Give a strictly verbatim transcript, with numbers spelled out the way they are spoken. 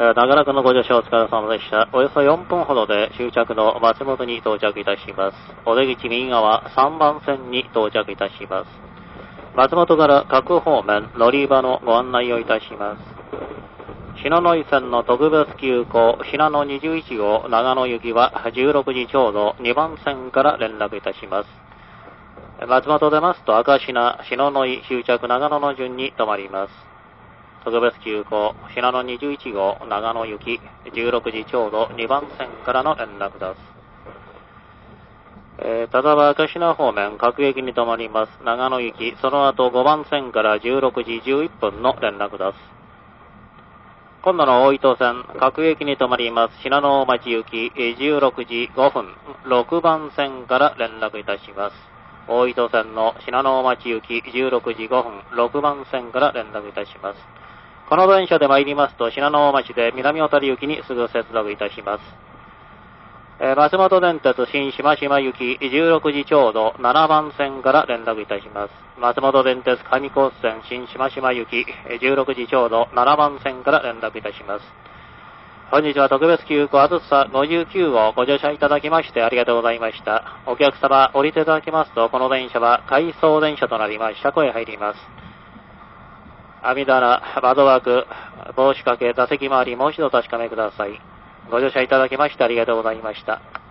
長らくのご乗車お疲れ様でした。およそよんぷんほどで終着の松本に到着いたします。お出口右側さんばん線に到着いたします。松本から各方面乗り場のご案内をいたします。信濃井線の特別急行信濃にじゅういち号長野行きはじゅうろくじちょうどにばん線から連絡いたします。松本出ますと赤品、信濃井終着長野の順に停まります。特別急行信濃にじゅういち号長野行きじゅうろくじちょうどにばん線からの連絡です。えー、ただば赤品方面各駅に停まります。長野行きその後ごばん線からじゅうろくじじゅういっぷんの連絡です。今度の大糸線各駅に停まります信濃町行きじゅうろくじごふんろくばん線から連絡いたします。大糸線の信濃町行きじゅうろくじごふんろくばん線から連絡いたします。この電車で参りますと信濃町で南小谷行きにすぐ接続いたします。えー、松本電鉄新島島行きじゅうろくじちょうどななばん線から連絡いたします。松本電鉄上高地線新島島行きじゅうろくじちょうどななばん線から連絡いたします。本日は特別急行あずさごじゅうきゅう号をご乗車いただきましてありがとうございました。お客様降りていただきますとこの電車は回送電車となりま車庫へ入ります。網棚、窓枠、帽子掛け、座席周りもう一度確かめください。ご乗車いただきましてありがとうございました。